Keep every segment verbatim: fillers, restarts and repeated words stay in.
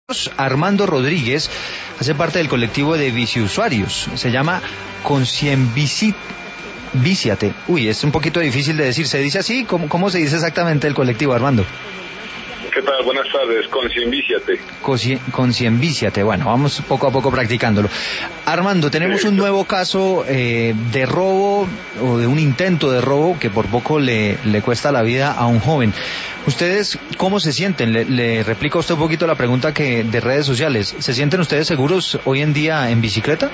Armando Rodríguez hace parte del colectivo de biciusuarios, se llama Concienvíciate. Uy, es un poquito difícil de decir, ¿se dice así? ¿Cómo, cómo se dice exactamente el colectivo, Armando? ¿Qué tal? Buenas tardes, Concienvíciate. Concienvíciate, bueno, vamos poco a poco practicándolo. Armando, tenemos un nuevo caso eh, de robo, o de un intento de robo, que por poco le, le cuesta la vida a un joven. ¿Ustedes cómo se sienten? Le, le replico a usted un poquito la pregunta que de redes sociales. ¿Se sienten ustedes seguros hoy en día en bicicleta?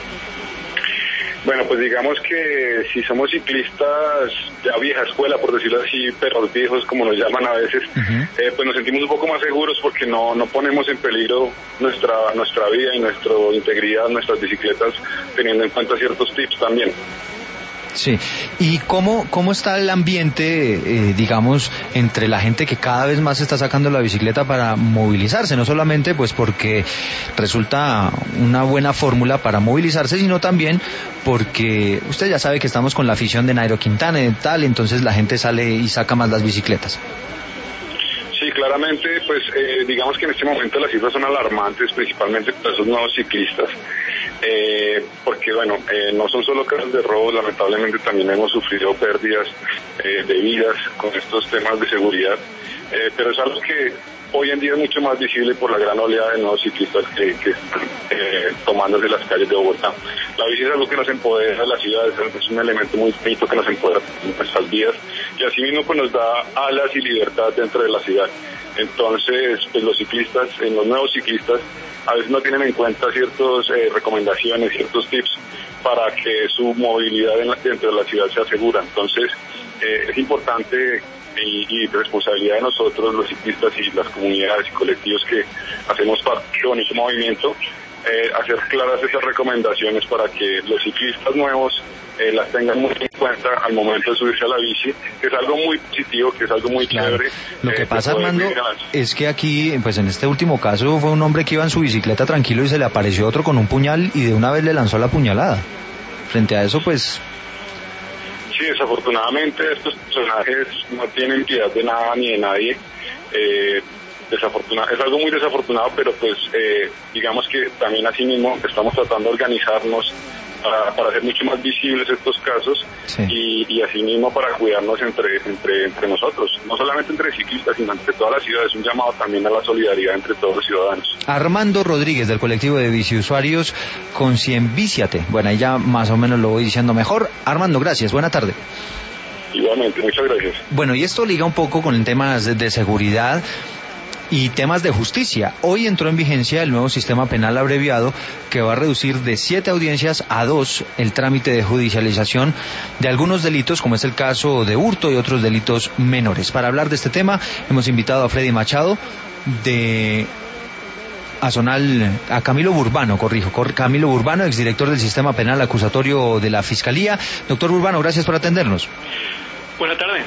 Bueno, pues digamos que si somos ciclistas ya vieja escuela, por decirlo así, perros viejos como nos llaman a veces, uh-huh. eh, pues nos sentimos un poco más seguros porque no no ponemos en peligro nuestra nuestra vida y nuestra integridad, nuestras bicicletas, teniendo en cuenta ciertos tips también. Sí, ¿y cómo cómo está el ambiente, eh, digamos, entre la gente que cada vez más está sacando la bicicleta para movilizarse? No solamente pues porque resulta una buena fórmula para movilizarse, sino también porque usted ya sabe que estamos con la afición de Nairo Quintana y tal, entonces la gente sale y saca más las bicicletas. Sí, claramente, pues eh, digamos que en este momento las cifras son alarmantes, principalmente para esos nuevos ciclistas. Eh, porque bueno, eh, no son solo casos de robo, lamentablemente también hemos sufrido pérdidas eh, de vidas con estos temas de seguridad, eh, pero es algo que hoy en día es mucho más visible por la gran oleada de nuevos ciclistas que, que están eh, tomándose las calles de Bogotá. La bici es algo que nos empodera a la ciudad, es un elemento muy bonito que nos empodera en nuestras vidas y así mismo pues nos da alas y libertad dentro de la ciudad. Entonces, pues los ciclistas, eh, los nuevos ciclistas, a veces no tienen en cuenta ciertas eh, recomendaciones, ciertos tips para que su movilidad en la, dentro de la ciudad sea segura. Entonces, eh, es importante y, y responsabilidad de nosotros, los ciclistas y las comunidades y colectivos que hacemos parte de este bonito movimiento, eh, hacer claras esas recomendaciones para que los ciclistas nuevos eh, las tengan muy en cuenta al momento de subirse a la bici, que es algo muy positivo, que es algo muy claro. chévere. Lo que eh, pasa, Armando, es que aquí, pues en este último caso fue un hombre que iba en su bicicleta tranquilo y se le apareció otro con un puñal y de una vez le lanzó la puñalada. Frente a eso, pues... Sí, desafortunadamente estos personajes no tienen piedad de nada ni de nadie. Eh, desafortunado, es algo muy desafortunado, pero pues eh, digamos que también así mismo estamos tratando de organizarnos para, para hacer mucho más visibles estos casos, sí. y, y así mismo para cuidarnos entre, entre, entre nosotros, no solamente entre ciclistas, sino entre todas las ciudades. Un llamado también a la solidaridad entre todos los ciudadanos. Armando Rodríguez, del colectivo de biciusuarios Concienvíciate. Bueno, ahí ya más o menos lo voy diciendo mejor. Armando, gracias, buena tarde. Igualmente, muchas gracias. Bueno, y esto liga un poco con temas de, de seguridad y temas de justicia. Hoy entró en vigencia el nuevo sistema penal abreviado que va a reducir de siete audiencias a dos el trámite de judicialización de algunos delitos, como es el caso de hurto y otros delitos menores. Para hablar de este tema hemos invitado a Freddy Machado de Azonal, a Camilo Burbano, corrijo, Camilo Burbano, exdirector del sistema penal acusatorio de la Fiscalía. Doctor Burbano, gracias por atendernos. Buenas tardes.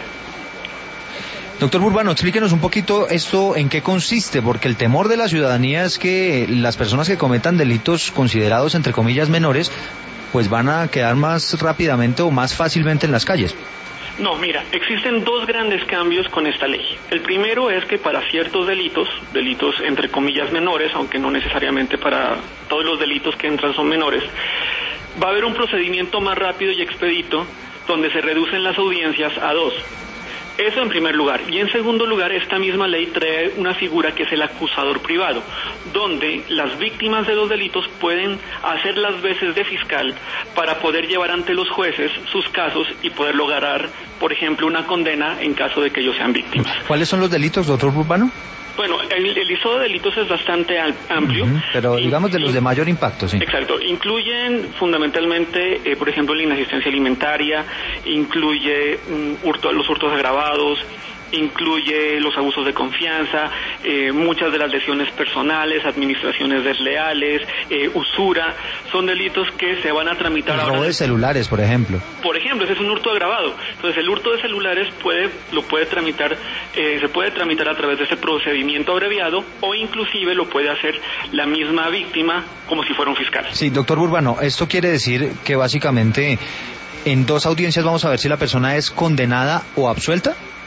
Doctor Burbano, explíquenos un poquito esto en qué consiste, porque el temor de la ciudadanía es que las personas que cometan delitos considerados entre comillas menores, pues van a quedar más rápidamente o más fácilmente en las calles. No, mira, existen dos grandes cambios con esta ley. El primero es que para ciertos delitos, delitos entre comillas menores, aunque no necesariamente para todos los delitos que entran son menores, va a haber un procedimiento más rápido y expedito donde se reducen las audiencias a dos. Eso en primer lugar. Y en segundo lugar, esta misma ley trae una figura que es el acusador privado, donde las víctimas de los delitos pueden hacer las veces de fiscal para poder llevar ante los jueces sus casos y poder lograr, por ejemplo, una condena en caso de que ellos sean víctimas. ¿Cuáles son los delitos, doctor Burbano? Bueno, el, el listado de delitos es bastante amplio. Uh-huh, pero digamos de los de mayor impacto, sí. Exacto. Incluyen fundamentalmente, eh, por ejemplo, la inasistencia alimentaria, incluye um, hurto, los hurtos agravados, incluye los abusos de confianza, eh, muchas de las lesiones personales, administraciones desleales, eh, usura, son delitos que se van a tramitar el ahora. Robo de celulares, por ejemplo. Por ejemplo, ese es un hurto agravado. Entonces, el hurto de celulares puede, lo puede tramitar, eh, se puede tramitar a través de ese procedimiento abreviado, o inclusive lo puede hacer la misma víctima como si fuera un fiscal. Sí, doctor Burbano, esto quiere decir que básicamente en dos audiencias vamos a ver si la persona es condenada o absuelta.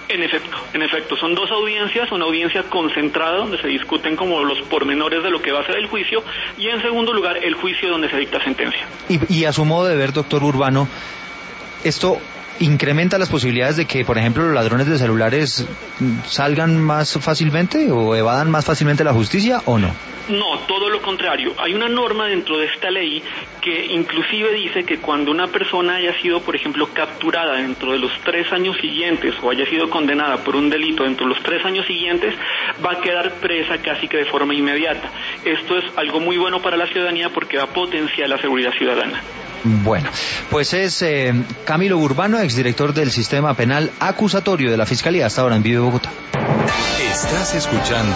En efecto, en efecto, son dos audiencias, una audiencia concentrada donde se discuten como los pormenores de lo que va a ser el juicio y en segundo lugar el juicio donde se dicta sentencia. Y, y a su modo de ver, doctor Urbano, esto incrementa las posibilidades de que, por ejemplo, los ladrones de celulares salgan más fácilmente o evadan más fácilmente la justicia, ¿o no? No, todo lo contrario. Hay una norma dentro de esta ley que inclusive dice que cuando una persona haya sido, por ejemplo, capturada dentro de los tres años siguientes o haya sido condenada por un delito dentro de los tres años siguientes, va a quedar presa casi que de forma inmediata. Esto es algo muy bueno para la ciudadanía porque da potencia a la seguridad ciudadana. Bueno, pues es eh, Camilo Urbano, exdirector del Sistema Penal Acusatorio de la Fiscalía, hasta ahora en Vive Bogotá. Estás escuchando